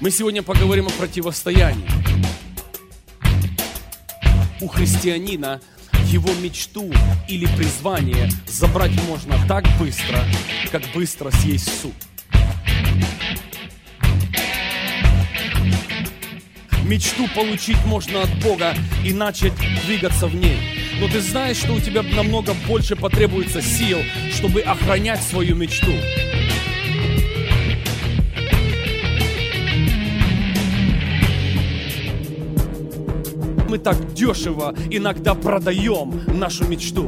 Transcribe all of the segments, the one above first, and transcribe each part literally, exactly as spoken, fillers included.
Мы сегодня поговорим о противостоянии. У христианина его мечту или призвание забрать можно так быстро, как быстро съесть суп. Мечту получить можно от Бога и начать двигаться в ней. Но ты знаешь, что у тебя намного больше потребуется сил, чтобы охранять свою мечту. Мы так дешево иногда продаем нашу мечту.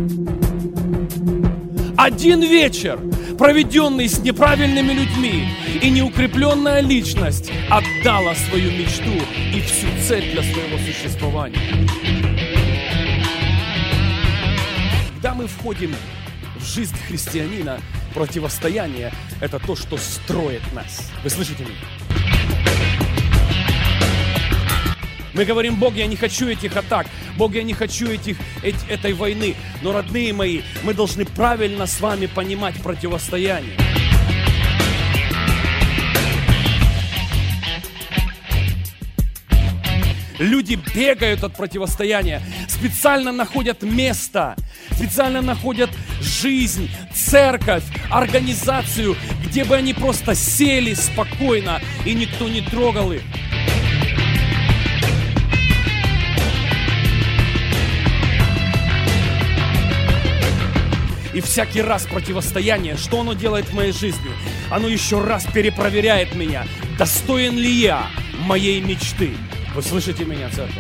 Один вечер, проведенный с неправильными людьми, и неукрепленная личность отдала свою мечту и всю цель для своего существования. Когда мы входим в жизнь христианина, противостояние – это то, что строит нас. Вы слышите меня? Мы говорим: Бог, я не хочу этих атак, Бог, я не хочу этих, эти, этой войны. Но, родные мои, мы должны правильно с вами понимать противостояние. Люди бегают от противостояния, специально находят место, специально находят жизнь, церковь, организацию, где бы они просто сели спокойно, и никто не трогал их. И всякий раз противостояние, что оно делает в моей жизни? Оно еще раз перепроверяет меня, достоин ли я моей мечты. Вы слышите меня, церковь?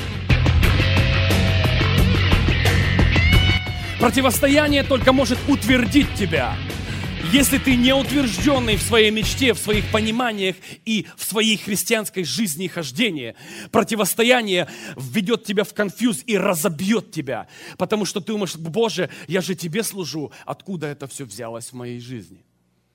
Противостояние только может утвердить тебя. Если ты не утвержденный в своей мечте, в своих пониманиях и в своей христианской жизни и хождении, противостояние введет тебя в конфьюз и разобьет тебя. Потому что ты думаешь: Боже, я же тебе служу. Откуда это все взялось в моей жизни?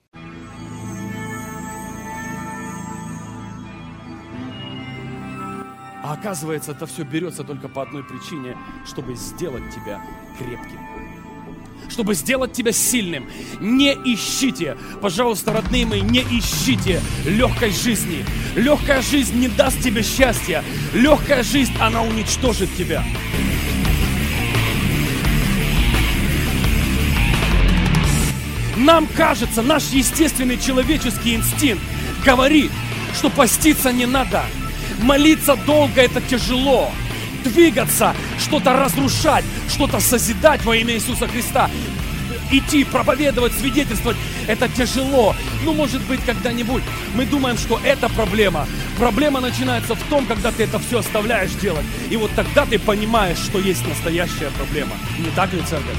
А оказывается, это все берется только по одной причине, чтобы сделать тебя крепким. Чтобы сделать тебя сильным. Не ищите, пожалуйста, родные мои, не ищите легкой жизни. Легкая жизнь не даст тебе счастья. Легкая жизнь, она уничтожит тебя. Нам кажется, наш естественный человеческий инстинкт говорит, что поститься не надо. Молиться долго — это тяжело. Двигаться, что-то разрушать, что-то созидать во имя Иисуса Христа. Идти, проповедовать, свидетельствовать – это тяжело. Ну, может быть, когда-нибудь. Мы думаем, что это проблема. Проблема начинается в том, когда ты это все оставляешь делать. И вот тогда ты понимаешь, что есть настоящая проблема. Не так ли, церковь?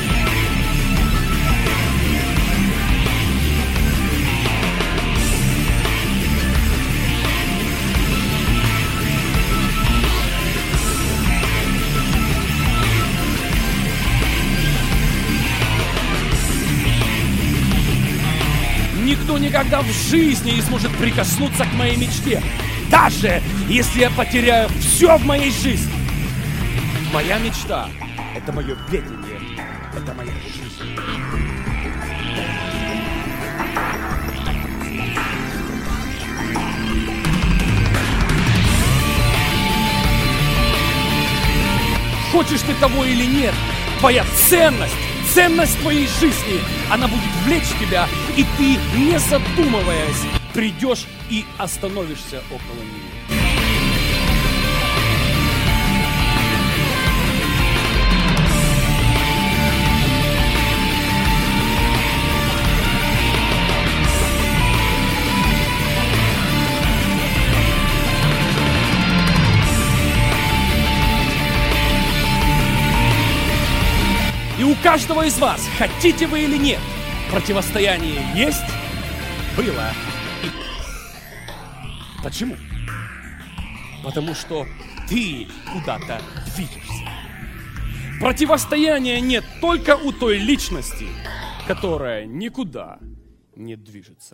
Никто никогда в жизни не сможет прикоснуться к моей мечте. Даже если я потеряю все в моей жизни. Моя мечта – это мое ведение, это моя жизнь. Хочешь ты того или нет, твоя ценность, ценность твоей жизни, она будет влечь тебя, и ты, не задумываясь, придешь и остановишься около нее. И у каждого из вас, хотите вы или нет, противостояние есть, было и будет. Почему? Потому что ты куда-то движешься. Противостояния нет только у той личности, которая никуда не движется.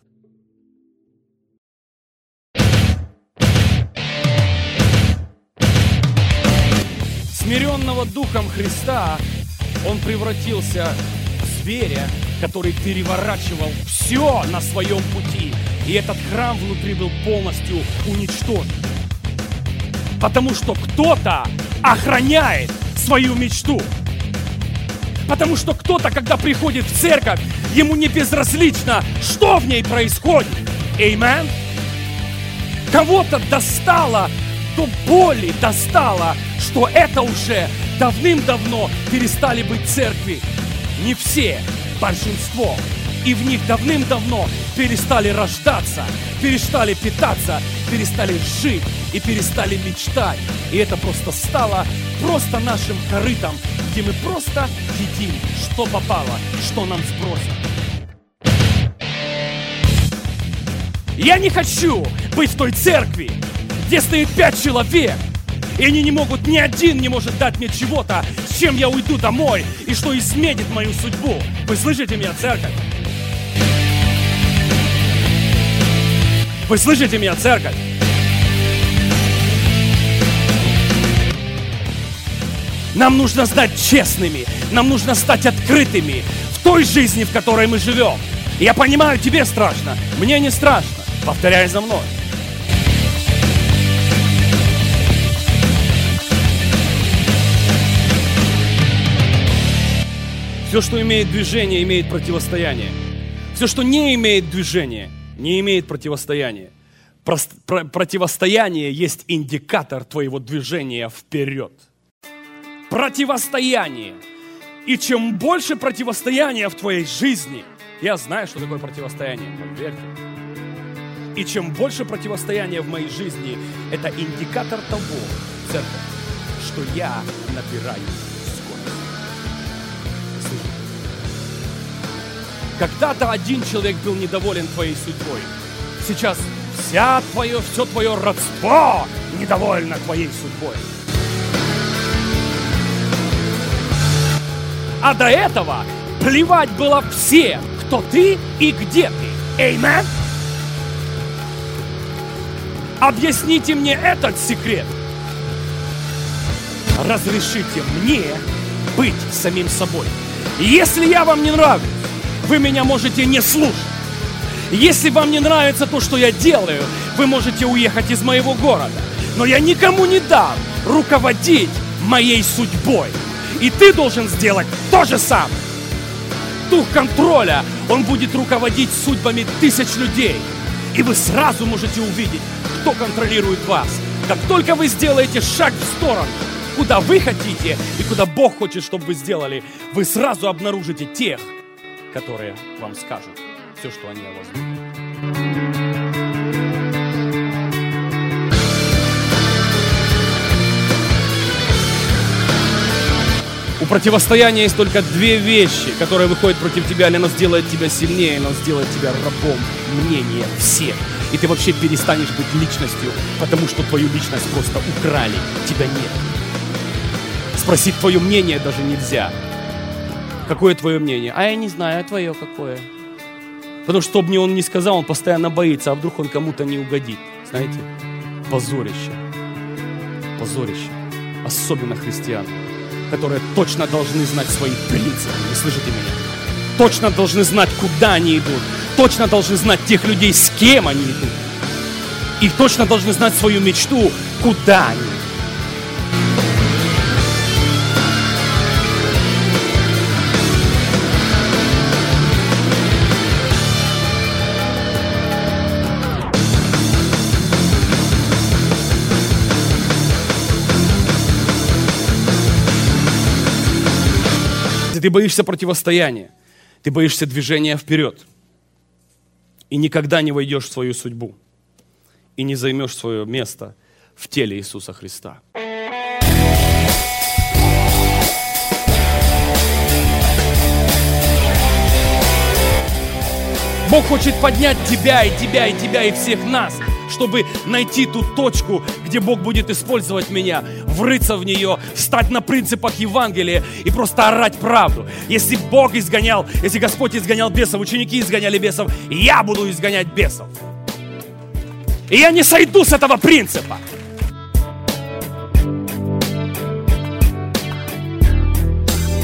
Смиренного Духом Христа он превратился в зверя, который переворачивал все на своем пути. И этот храм внутри был полностью уничтожен. Потому что кто-то охраняет свою мечту. Потому что кто-то, когда приходит в церковь, ему не безразлично, что в ней происходит. Аминь. Кого-то достало до боли, достало, что это уже давным-давно перестали быть церкви. Не все, большинство. И в них давным-давно перестали рождаться, перестали питаться, перестали жить и перестали мечтать. И это просто стало просто нашим корытом, где мы просто едим, что попало, что нам сбросят. Я не хочу быть в той церкви, где стоит пять человек, и они не могут, ни один не может дать мне чего-то, с чем я уйду домой, и что изменит мою судьбу. Вы слышите меня, церковь? Вы слышите меня, церковь? Нам нужно стать честными, нам нужно стать открытыми в той жизни, в которой мы живем. Я понимаю, тебе страшно, мне не страшно. Повторяй за мной. Все, что имеет движение, имеет противостояние. Все, что не имеет движения, не имеет противостояния. Прост, про, противостояние есть индикатор твоего движения вперед. Противостояние. И чем больше противостояния в твоей жизни, я знаю, что такое противостояние, поверьте. И чем больше противостояния в моей жизни, это индикатор того, церковь, что я набираю скорость. Слышите? Когда-то один человек был недоволен твоей судьбой. Сейчас вся твое, все твое родство недовольно твоей судьбой. А до этого плевать было всем, кто ты и где ты. Аминь. Объясните мне этот секрет. Разрешите мне быть самим собой. Если я вам не нравлюсь, вы меня можете не слушать. Если вам не нравится то, что я делаю, вы можете уехать из моего города. Но я никому не дам руководить моей судьбой. И ты должен сделать то же самое. Дух контроля, он будет руководить судьбами тысяч людей. И вы сразу можете увидеть, кто контролирует вас. Как только вы сделаете шаг в сторону, куда вы хотите и куда Бог хочет, чтобы вы сделали, вы сразу обнаружите тех, которые вам скажут все, что они о вас думают. У противостояния есть только две вещи, которые выходят против тебя, или оно сделает тебя сильнее, или оно сделает тебя рабом мнения всех. И ты вообще перестанешь быть личностью, потому что твою личность просто украли, тебя нет. Спросить твое мнение даже нельзя. Какое твое мнение? А я не знаю, а твое какое? Потому что, что бы мне он ни сказал, он постоянно боится, а вдруг он кому-то не угодит. Знаете? Позорище. Позорище. Особенно христиан, которые точно должны знать свои принципы. Вы слышите меня? Точно должны знать, куда они идут. Точно должны знать тех людей, с кем они идут. И точно должны знать свою мечту, куда они идут. Ты боишься противостояния, ты боишься движения вперед. И никогда не войдешь в свою судьбу. И не займешь свое место в теле Иисуса Христа. Бог хочет поднять тебя, и тебя, и тебя, и всех нас, чтобы найти ту точку, где Бог будет использовать меня, врыться в нее, встать на принципах Евангелия и просто орать правду. Если Бог изгонял, если Господь изгонял бесов, ученики изгоняли бесов, я буду изгонять бесов. И я не сойду с этого принципа.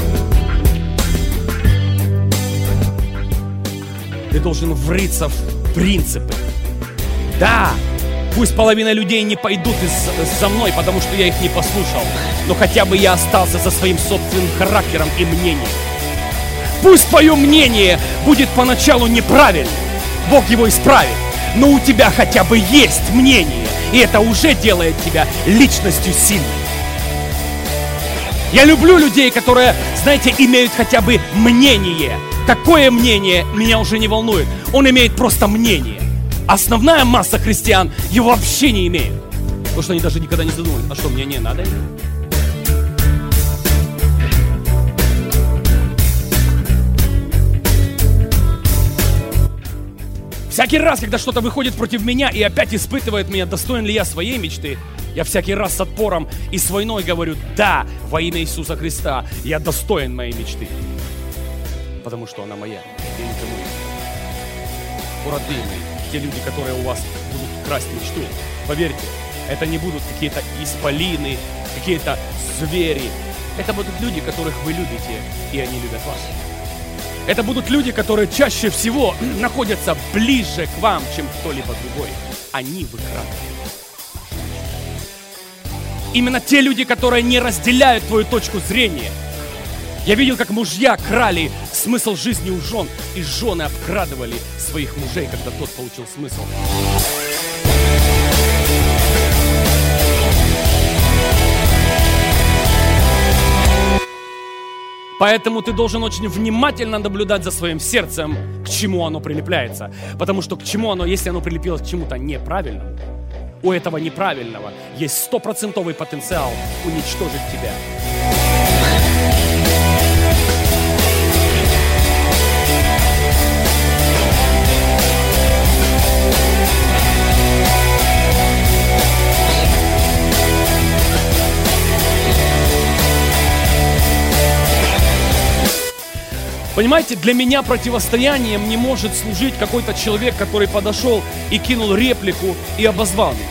Ты должен врыться в принципы. Да, пусть половина людей не пойдут из, за мной, потому что я их не послушал, но хотя бы я остался со своим собственным характером и мнением. Пусть твое мнение будет поначалу неправильным, Бог его исправит, но у тебя хотя бы есть мнение, и это уже делает тебя личностью сильной. Я люблю людей, которые, знаете, имеют хотя бы мнение. Какое мнение, меня уже не волнует. Он имеет просто мнение. Основная масса христиан его вообще не имеет. Потому что они даже никогда не задумывались, а что, мнение надо иметь? Всякий раз, когда что-то выходит против меня и опять испытывает меня, достоин ли я своей мечты, я всякий раз с отпором и с войной говорю: да, во имя Иисуса Христа, я достоин моей мечты. Потому что она моя, и никому не. Родные, те люди, которые у вас будут красть мечту, поверьте, это не будут какие-то исполины, какие-то звери. Это будут люди, которых вы любите, и они любят вас. Это будут люди, которые чаще всего находятся ближе к вам, чем кто-либо другой. Они выкрадывают. Именно те люди, которые не разделяют твою точку зрения. Я видел, как мужья крали смысл жизни у жен, и жены обкрадывали своих мужей, когда тот получил смысл. Поэтому ты должен очень внимательно наблюдать за своим сердцем, к чему оно прилепляется. Потому что к чему оно, если оно прилепилось к чему-то неправильному, у этого неправильного есть стопроцентовый потенциал уничтожить тебя. Понимаете, для меня противостоянием не может служить какой-то человек, который подошел и кинул реплику и обозвал меня.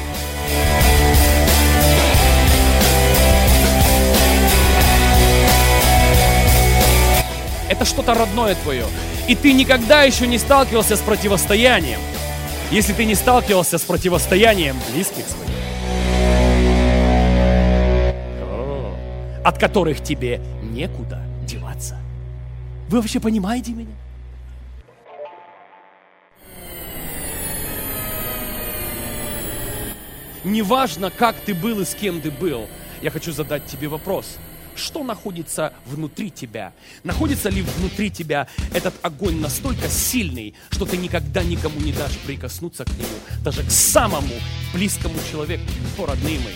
Это что-то родное твое. И ты никогда еще не сталкивался с противостоянием, если ты не сталкивался с противостоянием близких своих, от которых тебе некуда деваться. Вы вообще понимаете меня? Неважно, как ты был и с кем ты был, я хочу задать тебе вопрос. Что находится внутри тебя? Находится ли внутри тебя этот огонь настолько сильный, что ты никогда никому не дашь прикоснуться к нему, даже к самому близкому человеку, о, родные мои?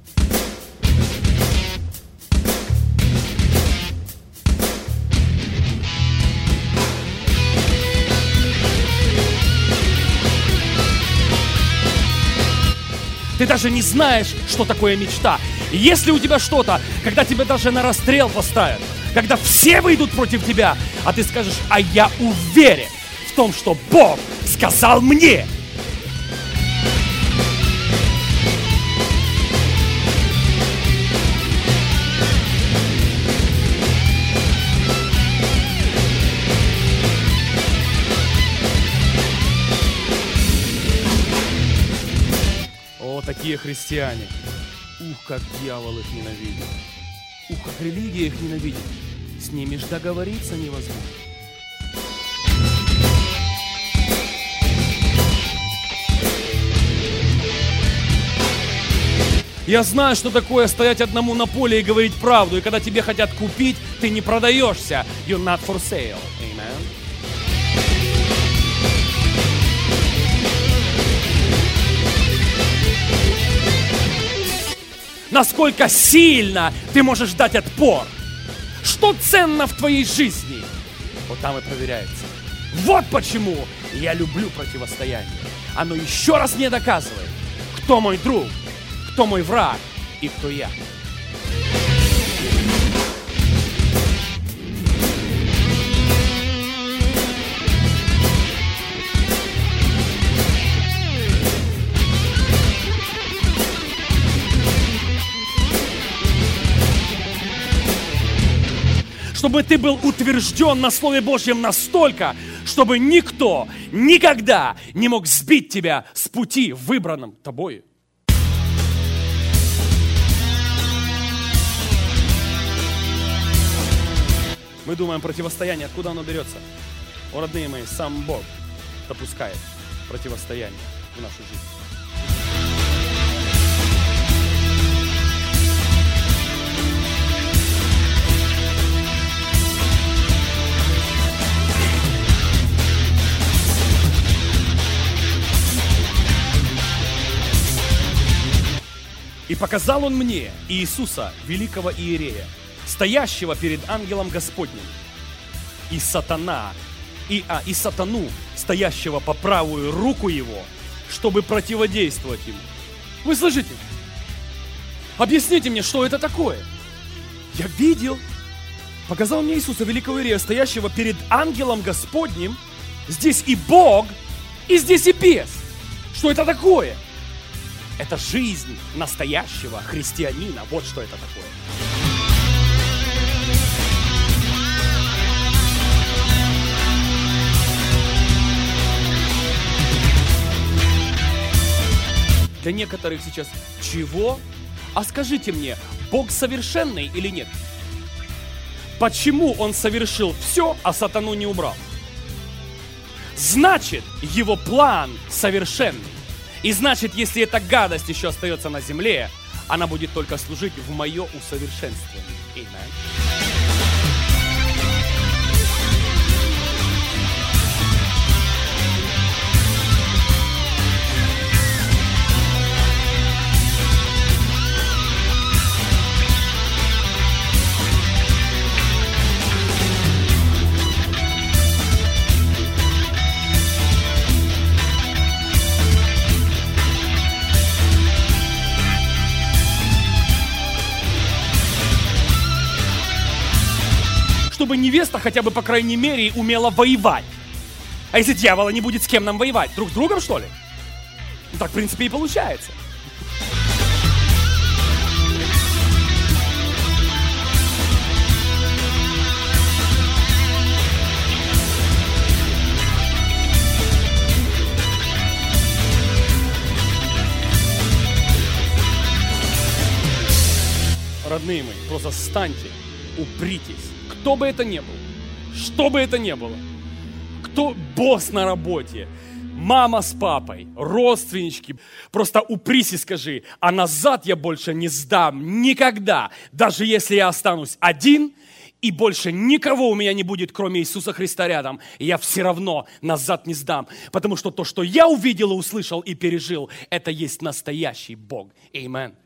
Ты даже не знаешь, что такое мечта. И если у тебя что-то, когда тебя даже на расстрел поставят, когда все выйдут против тебя, а ты скажешь: а я уверен в том, что Бог сказал мне. Такие христиане. Ух, как дьявол их ненавидит. Ух, как религия их ненавидит. С ними ж договориться невозможно. Я знаю, что такое стоять одному на поле и говорить правду. И когда тебе хотят купить, ты не продаешься. You're not for sale. Amen. Насколько сильно ты можешь дать отпор. Что ценно в твоей жизни? Вот там и проверяется. Вот почему я люблю противостояние. Оно еще раз мне доказывает, кто мой друг, кто мой враг и кто я. Чтобы ты был утвержден на Слове Божьем настолько, чтобы никто никогда не мог сбить тебя с пути, выбранным тобою. Мы думаем, противостояние, откуда оно берется? О, родные мои, сам Бог допускает противостояние в нашу жизнь. И показал он мне Иисуса, великого иерея, стоящего перед ангелом Господним, и сатана, и, а, и сатану, стоящего по правую руку его, чтобы противодействовать ему. Вы слышите? Объясните мне, что это такое? Я видел, показал мне Иисуса, великого иерея, стоящего перед ангелом Господним. Здесь и Бог, и здесь и бес. Что это такое? Это жизнь настоящего христианина. Вот что это такое. Для некоторых сейчас чего? А скажите мне, Бог совершенный или нет? Почему Он совершил все, а сатану не убрал? Значит, Его план совершенный. И значит, если эта гадость еще остается на земле, она будет только служить в мое усовершенствование. Amen. Чтобы невеста хотя бы, по крайней мере, умела воевать. А если дьявола не будет с кем нам воевать? Друг с другом, что ли? Ну, так, в принципе, и получается. Родные мои, просто встаньте, упритесь. Кто бы это ни был, что бы это ни было, кто босс на работе, мама с папой, родственнички, просто упрись и скажи, а назад я больше не сдам никогда, даже если я останусь один, и больше никого у меня не будет, кроме Иисуса Христа рядом, я все равно назад не сдам, потому что то, что я увидел и услышал и пережил, это есть настоящий Бог. Аминь.